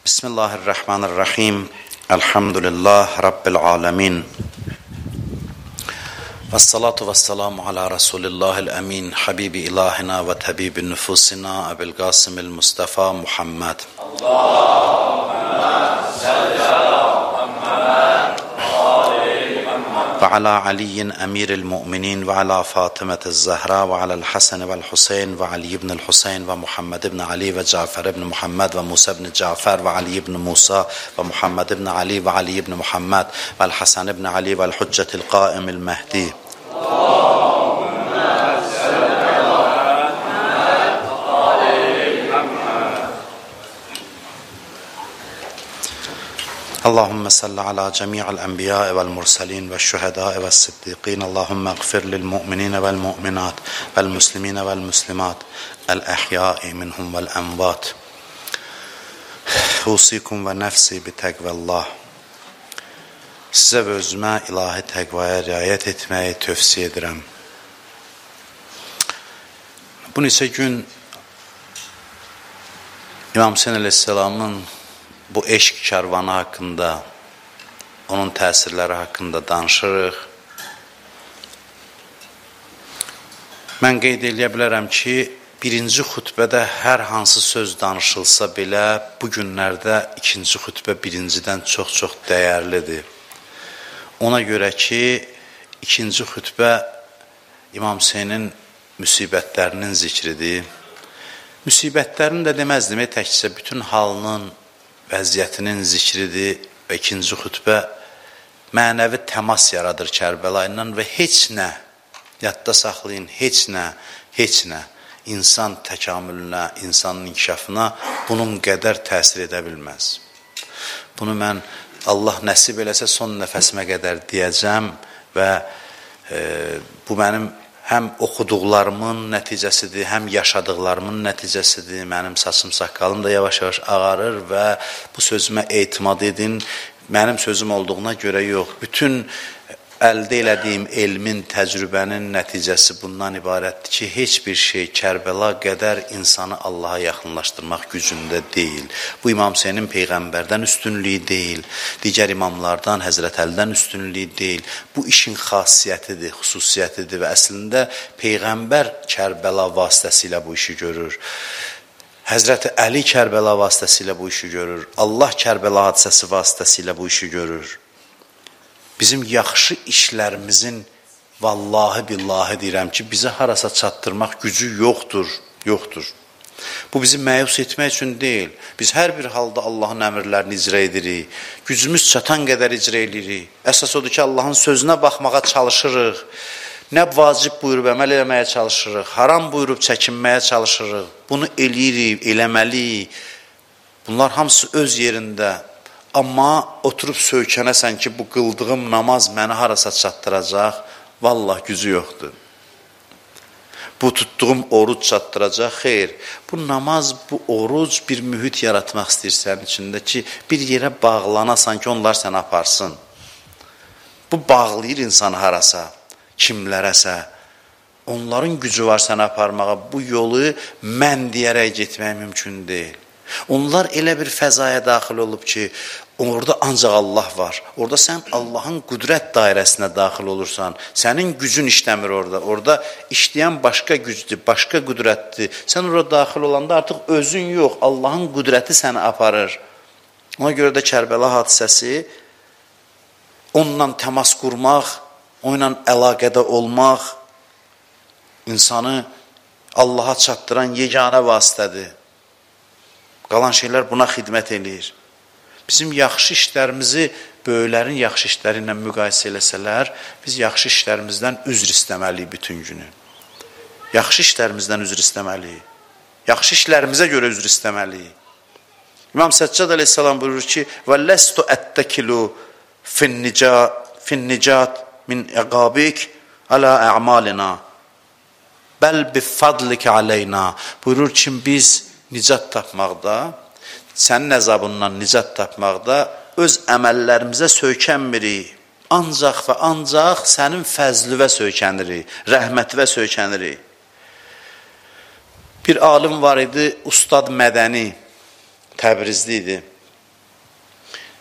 Bismillahirrahmanirrahim. Elhamdülillah Rabbil alemin. Vessalatu vesselamu ala Resulillahil emin. Habibi ilahina ve tabibi nüfusina Ebil Qasimil Mustafa Muhammed. Allahümme salli ala Muhammed ve ala Aliyin emiril mu'minin ve ala Fatıme'tiz Zahra ve ala'l Hasan ve'l Husayn ve Ali ibn'l Husayn ve Muhammed ibn Ali ve Cafer ibn Muhammed ve Musa ibn Cafer ve Ali ibn Musa ve Muhammed ibn Ali ve Ali ibn Muhammed ve'l Hasan ibn Ali ve'l Huccetil Qaimil Mehdi. Allahümme salli ala cemi'il enbiya ve'l mursalin ve'ş şuhada ve's siddiqin. Allahümme gfir lil mu'minin ve'l mu'minat ve'l muslimin ve'l muslimat el ahya'i minhum ve'l envat. Usikum ve nefsi bi tekvallah. Sizə və özümə ilahi təqvaya riayət etməyi tövsiyə edirəm. Bu neçə gün İmam Hüseyn əleyhissalamın bu eşq kərvanı haqqında, onun təsirləri haqqında danışırıq. Mən qeyd edə bilərəm ki, birinci xütbədə hər hansı söz danışılsa belə, bu günlərdə ikinci xütbə birincidən çox-çox dəyərlidir. Ona görə ki, ikinci xütbə İmam Hüseynin müsibətlərinin zikridir. Müsibətlərini də deməzdim, təkcə bütün halının, vəziyyətinin zikridir və ikinci xütbə mənəvi təmas yaradır Kərbəla ilə və heç nə, yadda saxlayın, heç nə insan təkamülünə, insanın inkişafına bunun qədər təsir edə bilməz. Bunu mən Allah nəsib eləsə son nəfəsimə qədər deyəcəm və bu mənim həm oxuduqlarımın nəticəsidir, həm yaşadıqlarımın nəticəsidir. Mənim saçım, saqqalım da yavaş-yavaş ağarır və bu sözümə etimad edin. Mənim sözüm olduğuna görə yox, bütün əldə elədiyim elmin, təcrübənin nəticəsi bundan ibarətdir ki, heç bir şey Kərbəla qədər insanı Allaha yaxınlaşdırmaq gücündə deyil. Bu İmam Hüseynin Peyğəmbərdən üstünlüyü deyil, digər imamlardan, Həzrət Əlidən üstünlüyü deyil. Bu işin xasiyyətidir, xüsusiyyətidir və əslində Peyğəmbər Kərbəla vasitəsilə bu işi görür. Həzrət Əli Kərbəla vasitəsilə bu işi görür. Allah Kərbəla hadisəsi vasitəsilə bu işi görür. Bizim yaxşı işlərimizin vallahi billahi deyirəm ki, bizi harasa çatdırmaq gücü yoxdur. Bu bizi məyus etmək üçün deyil. Biz hər bir halda Allahın əmrlərini icra edirik. Gücümüz çatan qədər icra edirik. Əsas odur ki, Allahın sözünə baxmağa çalışırıq. Nə vacib buyurub əməl eləməyə çalışırıq. Haram buyurub çəkinməyə çalışırıq. Bunu eləyirik, eləməliyik. Bunlar hamısı öz yerində. Amma oturub söykənəsən ki, bu qıldığım namaz məni harasa çatdıracaq, vallah gücü yoxdur. Bu tutduğum oruc çatdıracaq, xeyr. Bu namaz, bu oruc bir mühit yaratmaq istəyir sənin içində ki, bir yerə bağlanasan ki, onlar səni aparsın. Bu bağlayır insanı harasa, kimlərəsə. Onların gücü var səni aparmağa, bu yolu mən deyərək getmək mümkün deyil. Onlar elə bir fəzaya daxil olub ki, orada ancaq Allah var. Orada sən Allahın qüdrət dairəsinə daxil olursan. Sənin gücün işləmir orada. Orada işləyən başqa gücdür, başqa qüdrətdir. Sən orada daxil olanda artıq özün yox, Allahın qüdrəti səni aparır. Ona görə də Kərbəla hadisəsi onunla təmas qurmaq, onunla əlaqədə olmaq insanı Allaha çatdıran yeganə vasitədir. Qalan şeylər buna xidmət eləyir. Bizim yaxşı işlərimizi böyüklərin yaxşı işləri ilə müqayisə eləsələr, biz yaxşı işlərimizdən üzr istəməliyik bütün günü. Yaxşı işlərimizdən üzr istəməliyik. Yaxşı işlərimizə görə üzr istəməliyik. İmam Səccad əleyhissalam buyurur ki, وَلَّسْتُ أَتَّكِلُوا فِي النِّجَاتِ مِنْ اَقَابِكِ عَلَى اَعْمَالِنَا بَلْ بِفَضْلِكَ عَلَيْنَا. Buyurur ki, biz nicat tapmaqda, sənin əzabından nicat tapmaqda öz əməllərimizə söykənmirik. Ancaq və ancaq sənin fəzlüvə söykənirik, rəhmətivə söykənirik. Bir alim var idi, Ustad Mədəni, Təbrizli idi.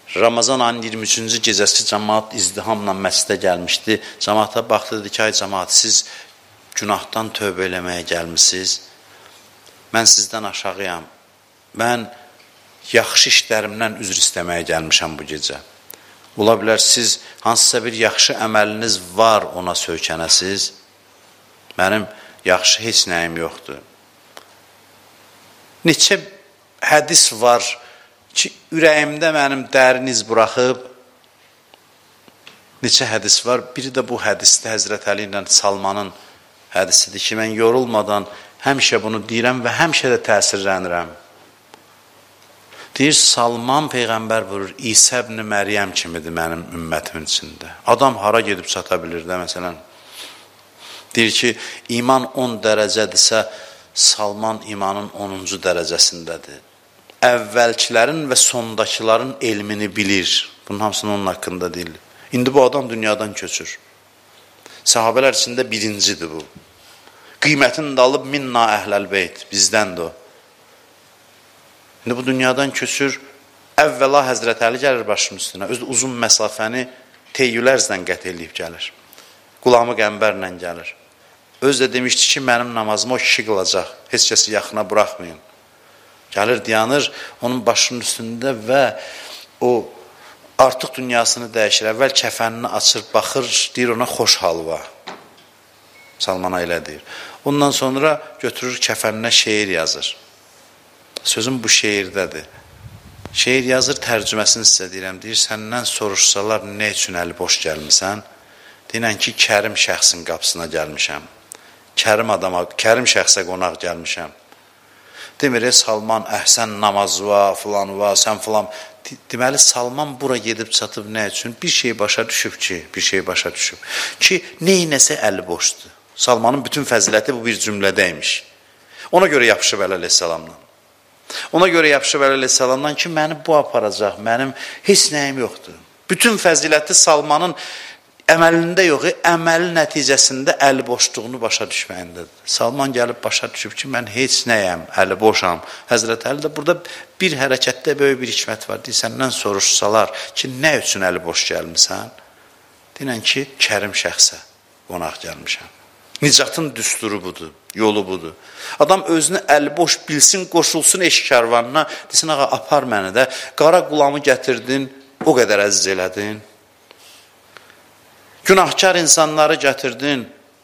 Ramazan ayının 23-cü gecəsi cəmaat izdihamla məscidə gəlmişdi. Cəmaata baxdı, dedi ki, ay cəmaat, siz günahdan tövbə eləməyə gəlmişsiniz. Mən sizdən aşağıyam. Mən yaxşı işlərimdən üzr istəməyə gəlmişəm bu gecə. Ola bilər, siz hansısa bir yaxşı əməliniz var, ona söykənəsiz. Mənim yaxşı heç nəyim yoxdur. Neçə hədis var ki, ürəyimdə mənim dərin iz buraxıb. Neçə hədis var. Biri də bu hədisdə Həzrət Əli ilə Salmanın hədisidir ki, mən yorulmadan həmişə bunu deyirəm və həmişə də təsirlənirəm. Deyir, Salman Peyğəmbər buyurur, İsa ibn Məryəm kimidir mənim ümmətimin içində. Adam hara gedib çata bilir də, məsələn. Deyir ki, iman 10 dərəcədirsə, Salman imanın 10-cu dərəcəsindədir. Əvvəlkilərin və sondakıların elmini bilir. Bunun hamısının onun haqqında deyil. İndi bu adam dünyadan köçür. Sahabələr içində birincidir bu. Qiymətini də alıb minna əhləl beyt, bizdəndir o. İndi bu dünyadan köçür, əvvəla Həzrət Əli gəlir başının üstünə, öz uzun məsafəni teyyülərzlə qət eləyib gəlir. Qulamı qəmbərlə gəlir. Öz də demişdi ki, mənim namazımı o kişi qılacaq, heç kəsi yaxına buraxmayın. Gəlir, dayanır onun başının üstündə və o artıq dünyasını dəyişir. Əvvəl kəfənini açır, baxır, deyir ona xoş halva. Salmana elə deyir. Ondan sonra götürür kəfəninə şeir yazır. Sözüm bu şeirdədir. Şeir yazır, tərcüməsini sizə deyirəm. Deyir, səndən soruşsalar, nə üçün əli boş gəlmirsən? Deyirən ki, kərim şəxsin qapısına gəlmişəm. Kərim şəxsə qonaq gəlmişəm. Demir, Salman, əhsən namaz var, filan var, sən filan. Deməli, Salman bura gedib çatıb nə üçün? Bir şey başa düşüb ki, neynəsə əli boşdur. Salmanın bütün fəziləti bu bir cümlədəymiş. Ona görə yapışıb Əli əleyhissalamdan. Ona görə yapışıb Əli əleyhissalamdan ki, məni bu aparacaq, mənim heç nəyim yoxdur. Bütün fəziləti Salmanın əməlində yox, əməli nəticəsində əli boşluğunu başa düşməyindədir. Salman gəlib başa düşüb ki, mən heç nəyəm, əli boşam. Həzrət Əli də burada bir hərəkətdə böyük bir hikmət var. Deyir, səndən soruşsalar ki, nə üçün əli boş gəlmirsən? Deyirən ki, kərim şəxsə qonaq gəlmişəm. Nicatın düsturu budur, yolu budur. Adam özünü əlboş bilsin, qoşulsun eşk karvanına, desin, ağa, apar məni də, qara qulamı gətirdin, o qədər əziz elədin. Günahkar insanları gətirdin,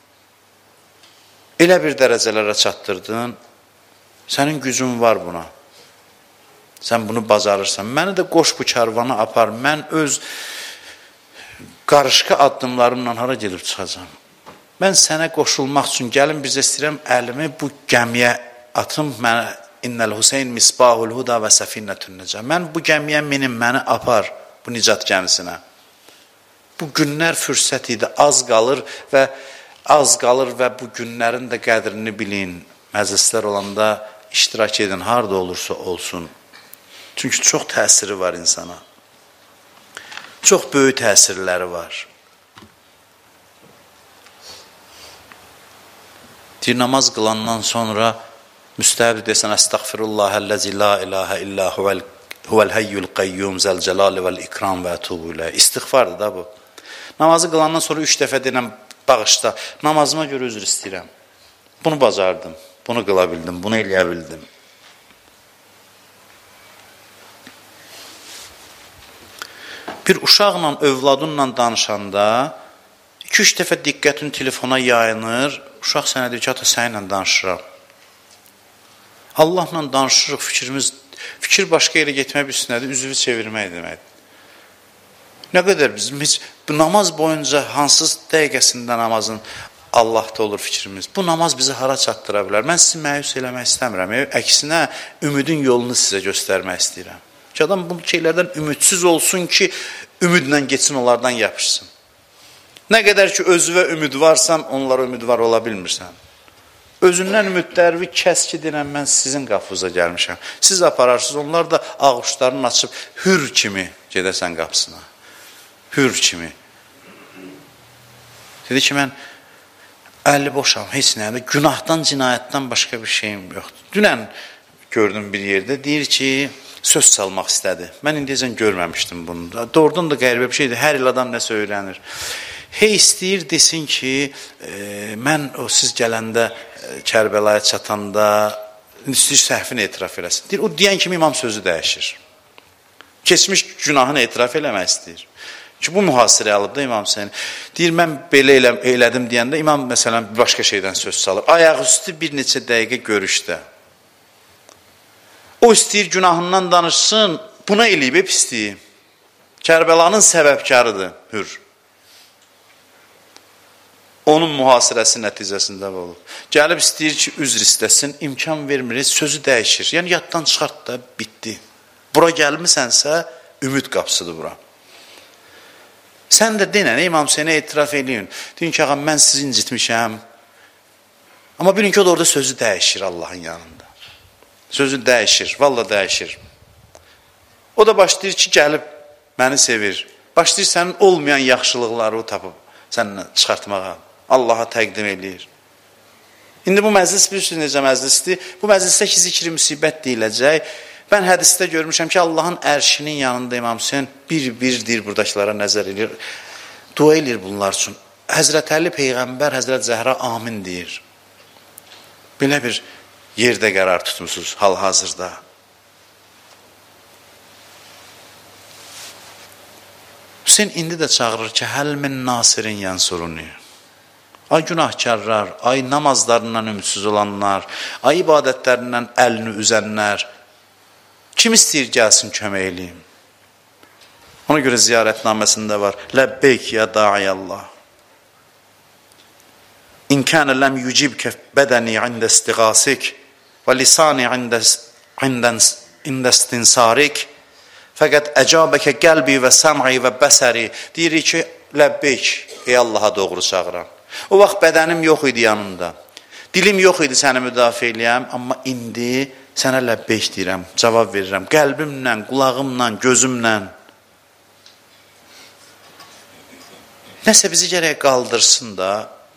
elə bir dərəcələrə çatdırdın, sənin gücün var buna. Sən bunu bacarırsan. Məni də qoş bu karvana apar, mən öz qarışqa addımlarımla hara gedib çıxacam? Mən sənə qoşulmaq üçün gəlim, bizə istəyirəm, əlimi bu gəmiyə atım, mənə innəl Hüseyn misbahul huda və səfinnətün necə. Mən bu gəmiyə minim, məni apar bu nicat gəmisinə. Bu günlər fürsət idi, az qalır və bu günlərin də qədrini bilin. Məclislər olanda iştirak edin, harada olursa olsun. Çünki çox təsiri var insana. Çox böyük təsirləri var. Deyir, namaz qılandan sonra müstəhəb desən, əstəğfirullahəlləzi la ilahə illə huvəl həyyül qəyyum zəlcəlali vəl ikram və ətubu ilə. İstiğfardır da bu. Namazı qılandan sonra 3 dəfə deyiləm, bağışda, namazıma görə üzr istəyirəm. Bunu bacardım, bunu qıla bildim, bunu eləyə bildim. Bir uşaqla, övladınla danışanda 2-3 dəfə diqqətin telefona yayınır, uşaq sənə deyir ki, ata sənlə danışıram. Allahla danışırıq, fikir başqa yerə getmək üstünədir, üzvü çevirmək deməkdir. Nə qədər biz namaz boyunca hansı dəqiqəsində namazın Allahda olur fikrimiz. Bu namaz bizi hara çatdıra bilər? Mən sizi məyus eləmək istəmirəm. Əksinə, ümidin yolunu sizə göstərmək istəyirəm. Ki, adam bu şeylərdən ümidsiz olsun ki, ümidlə geçsin, onlardan yapışsın. Nə qədər ki, özüvə ümid varsan, onlara ümid var ola bilmirsən. Özündən ümidlərini kəs ki, deyirəm, mən sizin qapınıza gəlmişəm. Siz apararsınız, onlar da ağuşlarını açıb hür kimi gedəsən qapısına. Hür kimi. Dedi ki, mən 50 boşam, heç nəyədir. Günahdan, cinayətdən başqa bir şeyim yoxdur. Dünən gördüm bir yerdə, deyir ki, söz salmaq istədi. Mən indiyəcən görməmişdim bunu. Doğrudan da qəribə bir şeydir. Hər il adam nəsə öyrənir. Hey istəyir desin ki, mən o siz gələndə Kərbəlaya çatanda istəyir səhvini etiraf eləsin. Deyir, o deyən kimi imam sözü dəyişir. Keçmiş günahını etiraf eləmək istəyir. Ki, bu mühasirə alıb da İmam Hüseyin. Deyir, mən belə elədim deyəndə imam məsələn başqa şeydən söz salır. Ayaqüstü bir neçə dəqiqə görüşdə. O istəyir günahından danışsın, buna eləyib pisliyi. Kərbəlanın səbəbkarıdır, hür. Onun mühasirəsi nəticəsində olur. Gəlib istəyir ki, üzr istəsin, imkan vermir, sözü dəyişir. Yəni, yaddan çıxart da, bitdi. Bura gəlmisənsə, ümid qapısıdır bura. Sən də denən, İmam Hüseyinə etiraf eləyin. Deyin ki, ağam, mən sizi incitmişəm. Amma bilin ki, o da orada sözü dəyişir Allahın yanında. Sözü dəyişir, valla dəyişir. O da başlayır ki, gəlib məni sevir. Başlayır sənin olmayan yaxşılıqları o tapıb səninlə çıxartmağa. Allaha təqdim eləyir. İndi bu məclis bilirsiniz necə məclisdir? Bu məclisdə ki, zikri müsibət deyiləcək. Mən hədisdə görmüşəm ki, Allahın ərşinin yanında İmam Hüseyin bir deyir, buradakılara nəzər edir. Dua edir bunlar üçün. Həzrət Əli Peyğəmbər, Həzrət Zəhra amin deyir. Belə bir yerdə qərar tutmuşsunuz hal-hazırda. Hüseyin indi də çağırır ki, həl min nasirin yansuruni. Ay günahkarlar, ay namazlarından ümidsiz olanlar, ay ibadətlərindən əlini üzənlər, kim istəyir gəlsin kömək eləyim? Ona görə ziyarətnaməsində var, Ləbbeyk ya da'iyallah. İn kənə ləm yücibkə bədəni ində istiğasik və lisani ində istinsarik fəqət əcabəkə qəlbi və səm'i və bəsəri deyirik ki, Ləbbeyk, ey Allaha doğru çağıran. O vaxt bədənim yox idi yanımda. Dilim yox idi səni müdafiə eləyəm, amma indi sənə ləbbeyk deyirəm, cavab verirəm. Qəlbimlə, qulağımla, gözümlə. Nəsə bizi gərək qaldırsın da,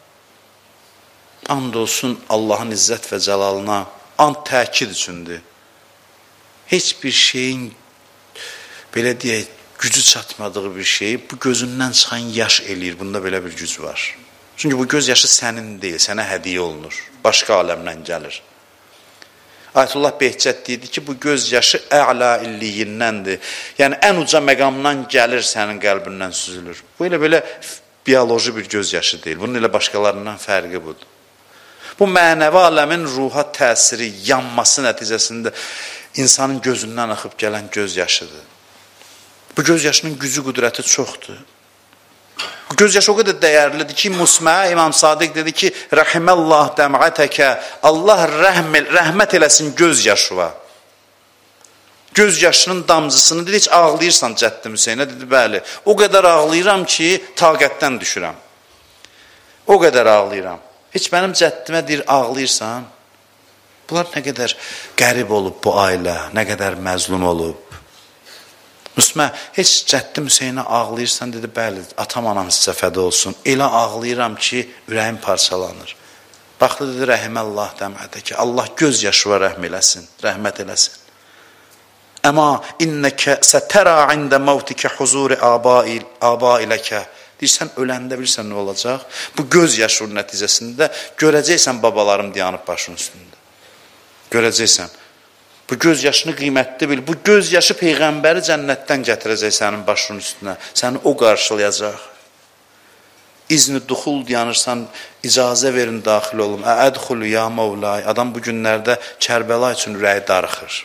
and olsun Allahın izzət və cəlalına, and təkid üçündür. Heç bir şeyin, belə deyək, gücü çatmadığı bir şeyi bu gözündən çıxan yaş eləyir. Bunda belə bir güc var. Çünki bu göz yaşı sənin deyil, sənə hədiyyə olunur. Başqa aləmdən gəlir. Ayətullah Behçət deyirdi ki, bu göz yaşı ə'la illiyindəndir. Yəni, ən uca məqamdan gəlir, sənin qəlbindən süzülür. Bu elə bioloji bir göz yaşı deyil. Bunun elə başqalarından fərqi budur. Bu mənəvi aləmin ruha təsiri, yanması nəticəsində insanın gözündən axıb gələn göz yaşıdır. Bu göz yaşının gücü, qüdrəti çoxdur. Bu göz yaşı o qədər dəyərlidir ki, Musmə İmam Sadiq dedi ki, Rəhiməllah dəmətəkə, Allah rəhmət eləsin göz yaşıva. Göz yaşının damcısını dedi, heç ağlayırsan Cəddi Hüseynə, dedi, bəli. O qədər ağlayıram ki, taqətdən düşürəm. O qədər ağlayıram. Heç mənim cəddimə deyir, ağlayırsan. Bunlar nə qədər qərib olub bu ailə, nə qədər məzlum olub. Müslümə, heç Cəddi Hüseynə ağlayırsan, dedi, bəli, atam anam sizə fədə olsun. Elə ağlayıram ki, ürəyim parçalanır. Baxdı, dedi, Rəhiməllah dəmətə ki, Allah göz yaşıva rəhm eləsin, rəhmət eləsin. Əma innəkə sətərə ində mavtikə huzuri aba iləkə. Deyirsən, öləndə bilirsən nə olacaq? Bu göz yaşının nəticəsində görəcəksən babalarım dayanıb başının üstündə. Görəcəksən. Bu göz yaşını qiymətli bil. Bu göz yaşı Peyğəmbəri cənnətdən gətirəcək sənin başının üstünə. Səni o qarşılayacaq. İzni duxul dayanırsan, icazə verin, daxil olum. Ədxulu ya Mevlay. Adam bu günlərdə Kərbəla üçün ürəyi darıxır.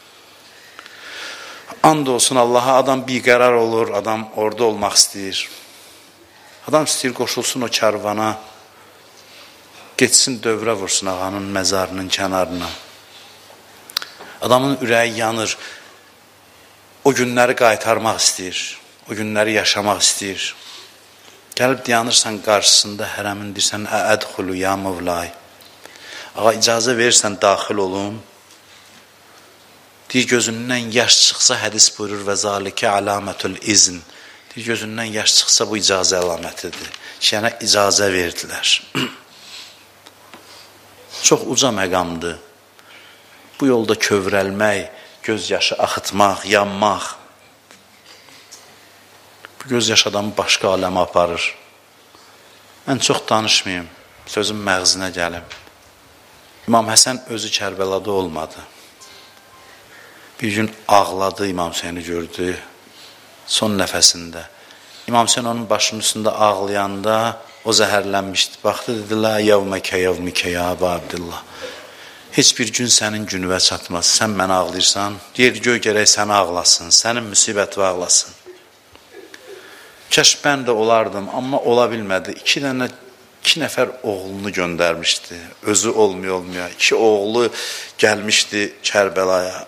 And olsun Allaha, adam biqərar olur, adam orada olmaq istəyir. Adam istəyir qoşulsun o kərvana, geçsin dövrə vursun ağanın məzarının kənarına. Adamın ürəyi yanır, o günləri qaytarmaq istəyir, o günləri yaşamaq istəyir. Gəlib dayanırsan qarşısında hərəmin deyirsən, ədxulu ya Mevlay. Ağa icazə verirsən, daxil olun. Deyir, gözündən yaş çıxsa, hədis buyurur və zalikə alamətül izn. Deyir, gözündən yaş çıxsa, bu icazə əlamətidir. Şənə icazə verdilər. Çox uca məqamdır. Bu yolda kövrəlmək, göz yaşı axıtmaq, yanmaq. Bu göz yaşı adamı başqa aləmə aparır. Mən çox danışmayayım, sözüm məğzinə gəlim. İmam Həsən özü Kərbəlada olmadı. Bir gün ağladı, İmam Hüseyni gördü son nəfəsində. İmam Hüseyin onun başının üstündə ağlayanda o zəhərlənmişdi. Baxdı, dedi, la yevməkə yevmikə ya Əbu Abdillah. Heç bir gün sənin günüvə çatmaz. Sən mənə ağlayırsan, yer göy gərək səni ağlasın, sənin müsibəti ağlasın. Kəş mən də olardım, amma ola bilmədi. İki nəfər oğlunu göndərmişdi. Özü olmuyor. 2 oğlu gəlmişdi Kərbəlaya.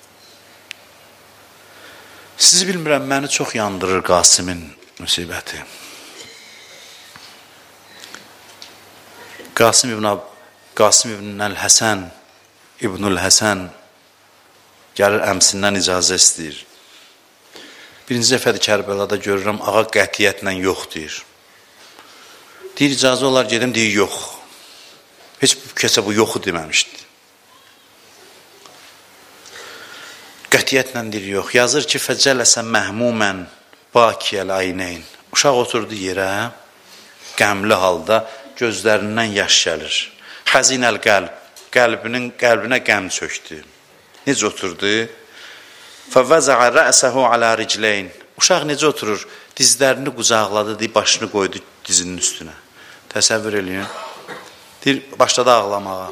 Sizi bilmirəm, məni çox yandırır Qasimin müsibəti. Qasim ibn Həsən İbnül Həsən gəlir əmsindən icazə istəyir. Birinci dəfədir Kərbəlada görürəm, ağa qətiyyətlə yox deyir. Deyir, icazə olar gedim, deyir, yox. Heç kəsə bu yoxu deməmişdi. Qətiyyətlə deyir, yox. Yazır ki, fəcələsə məhmumən bakiyəl ayneyn. Uşaq oturdu yerə, qəmli halda, gözlərindən yaş gəlir. Xəzinəl qəlb, qəlbinə qəm çöktü. Necə oturdu? Fəvəzəə rəsəhu alə ricləyn. Uşaq necə oturur? Dizlərini qucaqladı, başını qoydu dizinin üstünə. Təsəvvür eləyin. Deyir, başladı ağlamağa.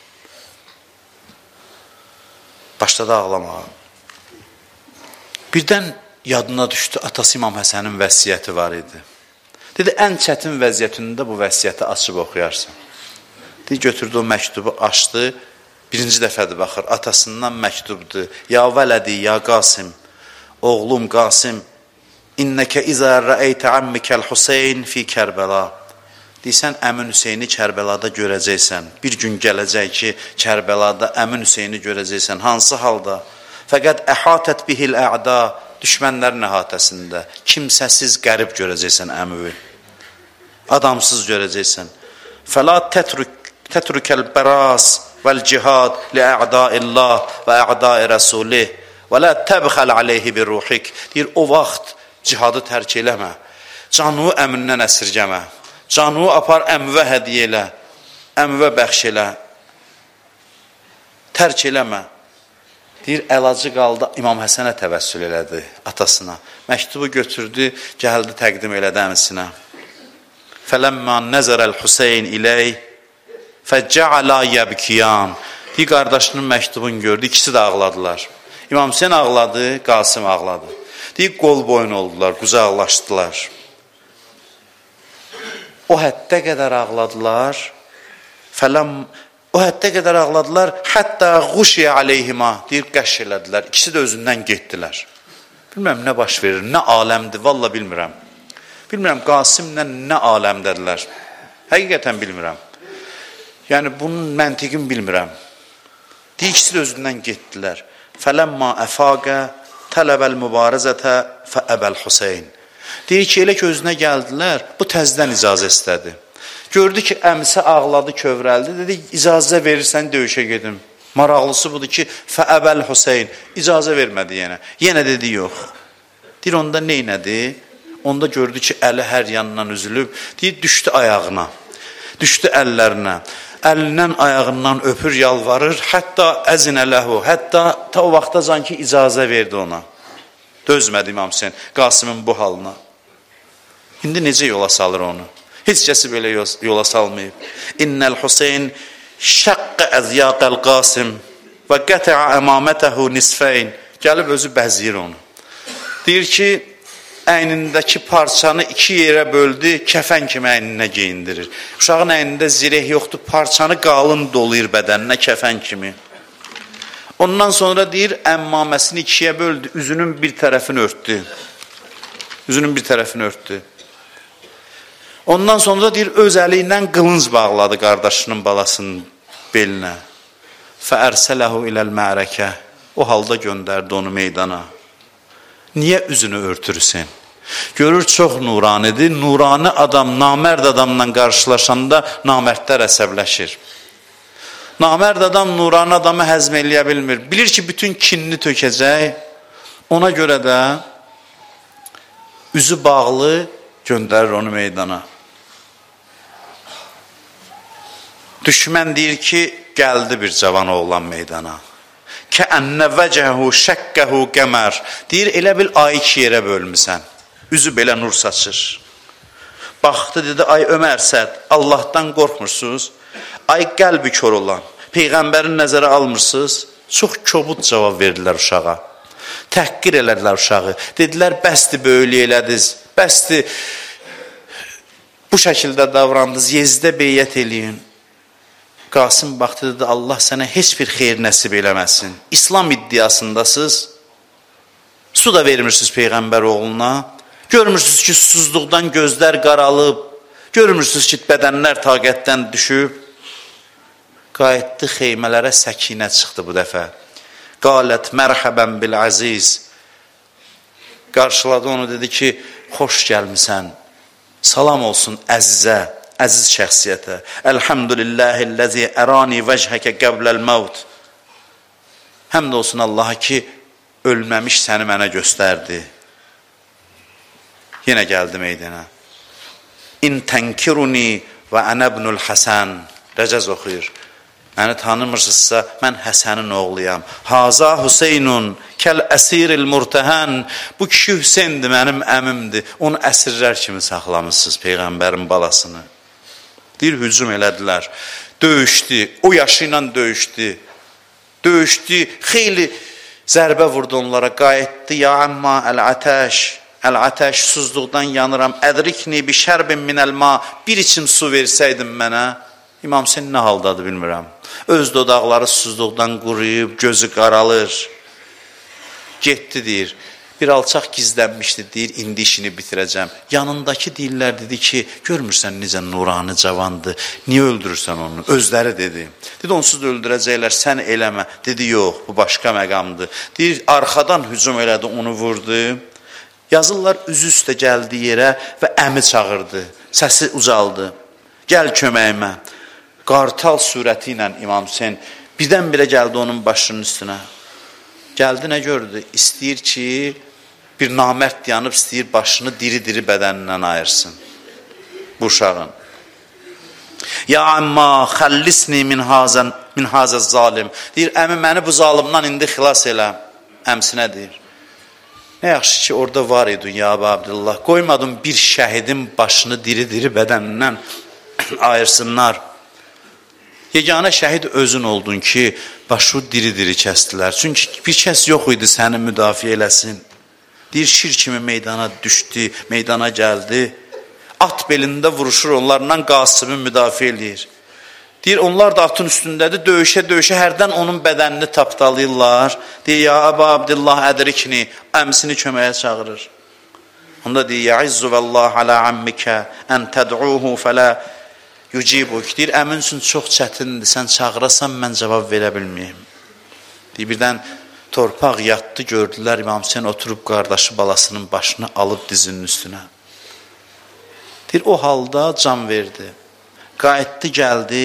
Birdən yadına düşdü, atası İmam Həsənin vəsiyyəti var idi. Dedi, ən çətin vəziyyətində bu vəsiyyəti açıb oxuyarsan. Deyir, götürdü o məktubu, açdı. Birinci dəfədir baxır, atasından məktubdur. Ya vələdi, ya Qasim, oğlum Qasim, İnnəkə izə rəeytə əmmikəl Hüseyn fi Kərbəla. Deyirsən, Əmin Hüseyni Kərbəlada görəcəksən. Bir gün gələcək ki, Kərbəlada Əmin Hüseyni görəcəksən. Hansı halda? Fəqət əhatət bihil ə'da, düşmənlərin əhatəsində. Kimsəsiz qərib görəcəksən əmüvi. Adamsız görəcəksən. Fəla tətrükəl bəras vəl-cihad li-ə'daillah və ə'dai rəsulih və lə təbxəl aleyhi bir ruhik. Deyir, o vaxt cihadı tərk eləmə. Canını əmindən əsirgəmə. Canını apar əmvə hədiyə elə. Əmvə bəxş elə. Tərk eləmə. Deyir, əlacı qaldı, İmam Həsənə təvəssül elədi, atasına. Məktubu götürdü, gəldi təqdim elədi əmisinə. Fələmmə nəzərəl Hüseyin ilək fəccəalə yəbkiyan. Deyir, qardaşının məktubunu gördü, ikisi də ağladılar. İmam Hüseyin ağladı, Qasım ağladı. Deyir, qol boyun oldular, qucaqlaşdılar. O həddə qədər ağladılar, hətta quşiyə aleyhima, deyir, qəşş elədilər. İkisi də özündən getdilər. Bilmirəm, nə baş verir, nə aləmdir, valla bilmirəm. Bilmirəm, Qasimlə nə aləmdədirlər. Həqiqətən bilmirəm. Yəni, bunun məntiqini bilmirəm. Deyir, ikisi də özündən getdilər. Fələmmə əfaqə tələbəl mübarizətə fəəbəl Hüseyin. Deyir ki, elə ki, özünə gəldilər, bu təzdən icazə istədi. Gördü ki, əmisi ağladı, kövrəldi. Dedi, icazə verirsən, döyüşə gedim. Maraqlısı budur ki, fəəbəl Hüseyin. İcazə vermədi yenə. Yenə dedi, yox. Deyir, onda neynədi? Onda gördü ki, əli hər yanından üzülüb. Deyir, düşdü ayağına, düşdü əllərinə. Əlindən, ayağından öpür, yalvarır. Hətta əzinə ləhu. Hətta ta o vaxta zanki icazə verdi ona. Dözmədi İmam Hüseyin Qasımın bu halına. İndi necə yola salır onu? Heç kəsi belə yola salmayıb. İnnəl Hüseyin şəqqə əzyaqəl Qasim və qətəə əmamətəhu nisfəyn. Gəlib özü bəziyir onu. Deyir ki, əynindəki parçanı 2 yerə böldü, kəfən kimi əyninə geyindirir. Uşağın əynində zireh yoxdur, parçanı qalın doluyur bədəninə kəfən kimi. Ondan sonra deyir, əmmaməsini 2-yə böldü, üzünün bir tərəfini örtdü. Ondan sonra deyir, öz əli ilə qılınc bağladı qardaşının balasının belinə. Fəərsələhu iləl mərəkə. O halda göndərdi onu meydana. Niyə üzünü örtürsən? Görür, çox nuranidir. Nurani adam, namərd adamla qarşılaşanda namərdlər əsəbləşir. Namərd adam nurani adamı həzm eləyə bilmir. Bilir ki, bütün kinini tökəcək. Ona görə də üzü bağlı göndərir onu meydana. Düşmən deyir ki, gəldi bir cavan oğlan meydana. Kəənnə vəcəhu şəkkəhu qəmər. Deyir, elə bil ayı iki yerə bölmüsən. Üzü belə nur saçır. Baxdı, dedi, ay Ömər Səd, Allahdan qorxmursunuz. Ay qəlbi kör olan, Peyğəmbərin nəzərə almırsınız. Çox kobud cavab verdilər uşağa. Təhqir elədilər uşağı. Dedilər, bəsdir böyülü elədiniz, bəsdir bu şəkildə davrandınız, Yezidə beyyət eləyin. Qasım baxdı, dedi, Allah sənə heç bir xeyir nəsib eləməsin. İslam iddiasındasınız, su da vermirsiniz Peyğəmbər oğluna. Görmürsünüz ki, susuzluqdan gözlər qaralıb, görmürsünüz ki, bədənlər taqətdən düşüb. Qayıtdı xeymələrə, səkinə çıxdı bu dəfə. Qalət mərhəbən bil əziz. Qarşıladı onu, dedi ki, xoş gəlmisən, salam olsun əzizə, əziz şəxsiyyətə. Elhamdülillahilləzi ərani vəchəkə qəbləl məvd. Həmd olsun Allaha ki, ölməmiş səni mənə göstərdi. Yenə gəldi meydana. İn tənkiruni və ənəbnul Həsən. Rəcəz oxuyur. Məni tanımırsınızsa, mən Həsənin oğluyam. Haza Hüseynun, kəl əsiril murtəhən. Bu kişi Hüseyndir, mənim əmimdir. Onu əsirlər kimi saxlamışsınız, Peyğəmbərin balasını. Deyir, hücum elədilər. Döyüşdü, o yaşı ilə döyüşdü. Döyüşdü, xeyli zərbə vurdu onlara. Qayıtdı, ya amma əl-ətəş. Əl-ətəş, susuzluqdan yanıram. Ədrikni bi şərbin minəl-ma. Bir içim su versəydin mənə. İmam Hüseyn nə haldadır bilmirəm. Öz dodaqları susuzluqdan quruyub, gözü qaralır. Getdi deyir. Bir alçaq gizlənmişdi, deyir, indi işini bitirəcəm. Yanındakı deyirlər, dedi ki, görmürsən necə nurani cavandır, niyə öldürürsən onu? Özləri dedi. Dedi, onsuz da öldürəcəklər, sən eləmə. Dedi, yox, bu başqa məqamdır. Deyir, arxadan hücum elədi, onu vurdu. Yazırlar, üzü üstə gəldi yerə və əmi çağırdı. Səsi ucaldı. Gəl köməyimə. Qartal surəti ilə İmam Hüseyn birdən-birə gəldi onun başının üstünə. Gəldi, nə gördü? İstəyir ki, bir namərd yanıb, istəyir başını diri-diri bədənindən ayırsın. Bu uşağın. Ya amma xəllisni min hazə zalim. Deyir, əmi, məni bu zalimdan indi xilas elə. Əmsinə deyir. Nə yaxşı ki, orada var idi ya Abdullah. Qoymadım bir şəhidin başını diri-diri bədənindən ayırsınlar. Yeganə şəhid özün oldun ki, başı diri-diri kəstilər. Çünki bir kəs yox idi səni müdafiə eləsin. Deyir, şir kimi meydana düşdü, meydana gəldi. At belində vuruşur, onlarla Qasımı müdafiə eləyir. Deyir, onlar da atın üstündədir, döyüşə-döyüşə hərdən onun bədənini tapdalayırlar. Deyir, ya Əba Abdillah ədrikni, əmsini köməyə çağırır. Onda deyir, yəizzu vəllah alə əmmikə, ən təd'uhu fələ yücibuk. Deyir, əmin üçün çox çətindir, sən çağırasan, mən cavab verə bilməyim. Deyir, birdən torpaq yatdı, gördülər, İmam Hüseyn oturub qardaşı balasının başını alıb dizinin üstünə. Deyir, o halda can verdi. Qayıtdı, gəldi,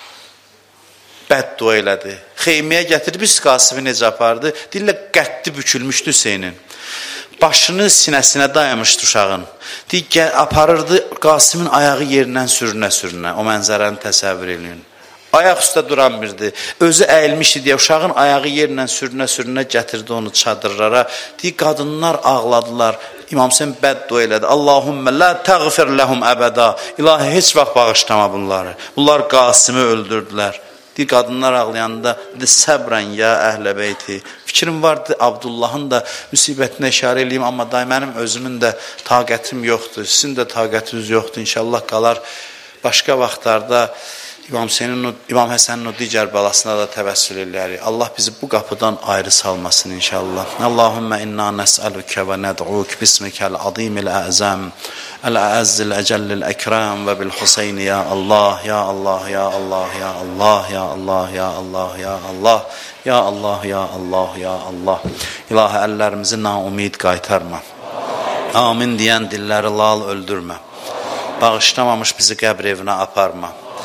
bəddua elədi. Xeyməyə gətirib, biz Qasımı necə apardı? Deyirlər, qəddi bükülmüşdü Hüseynin. Başını sinəsinə dayamışdı uşağın. Deyir, aparırdı, Qasımın ayağı yerindən sürünə-sürünə. O mənzərəni təsəvvür edin. Ayaq üstə duran birdi. Özü əyilmişdi deyə uşağın ayağı yerindən sürünə-sürünə gətirdi onu çadırlara. Deyir, qadınlar ağladılar. İmam Hüseyn bəddua elədi. Allahümmə la təğfir ləhum əbəda. İlahi, heç vaxt bağışlama bunları. Bunlar Qasımı öldürdülər. Deyir, qadınlar ağlayanda, dedi, səbrən ya əhlə beyti. Fikrim vardı, Abdullahın da müsibətinə işarə eləyim, amma day mənim özümün də taqətim yoxdur, sizin də taqətiniz yoxdur. İnşallah qalar başqa vaxtlarda İmam Həsənin o digər balasına da təvəssül eləyərik. Allah bizi bu qapıdan ayrı salmasın inşallah. Allahümmə inna nəsəlükə və nəd'uk bismikəl azimil əzəm əl-əzzil əcəllil əkram və bil Hüseyn ya Allah, ya Allah, ya Allah, ya Allah, ya Allah, ya Allah, ya Allah, ya Allah, ya Allah, ya Allah. İlahi, əllərimizi naumid qaytarma. Amin deyən dilləri lal öldürmə. Bağışlamamış bizi qəbr evinə aparma.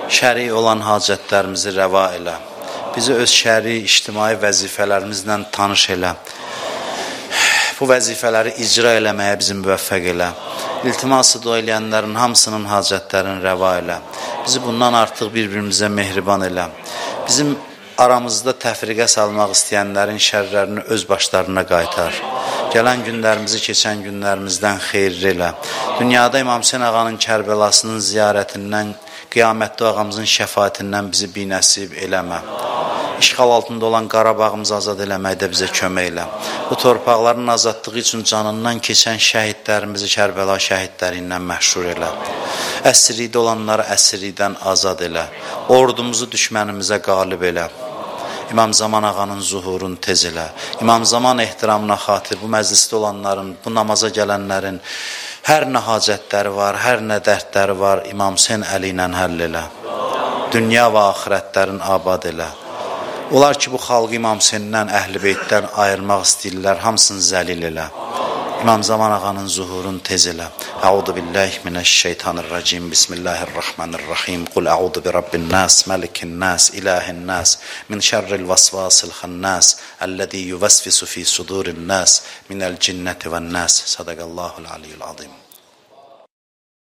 şəri olan hacətlərimizi rəva elə. Bizi öz şəri, ictimai vəzifələrimizlə tanış elə. Bu vəzifələri icra eləməyə bizi müvəffəq elə. İltiması dua eləyənlərin hamısının hacətlərini rəva elə. Bizi bundan artıq bir-birimizə mehriban elə. Bizim aramızda təfriqə salmaq istəyənlərin şərlərini öz başlarına qaytar. Gələn günlərimizi keçən günlərimizdən xeyirli elə. Dünyada İmam Hüseyn ağanın Kərbəlasının ziyarətindən, qiyamətdə ağamızın şəfaətindən bizi binəsib eləmə. İşğal altında olan Qarabağımızı azad eləməkdə bizə kömək elə. Bu torpaqların azadlığı üçün canından keçən şəhidlərimizi Kərbəla şəhidləri ilə məşhur elə. Əsirlikdə olanları əsirlikdən azad elə. Ordumuzu düşmənimizə qalib elə. İmam Zaman ağanın zuhurunu tez elə. İmam Zaman ehtiramına xatir bu məclisdə olanların, bu namaza gələnlərin hər nə hacətləri var, hər nə dərdləri var, İmam Hüseyn əli ilə həll elə. Dünya və axirətlərin abad elə. Onlar ki, bu xalqı İmam Hüseyndən, Əhl-i Beytdən ayırmaq istəyirlər, hamısını zəlil elə. İmam Zaman ağanın zuhurunu tez elə. Əudu billahi minəşşeytanirracim. Bismillahirrahmanirrahim. Qul əudu bi rabbin nas, malikin nas, ilahin nas, min şərril vasvasil xannas, əlləzi yuvəsvisu fi sudurin nas, minəl cinnəti vən nas. Sadaqallahul aliyyul azim.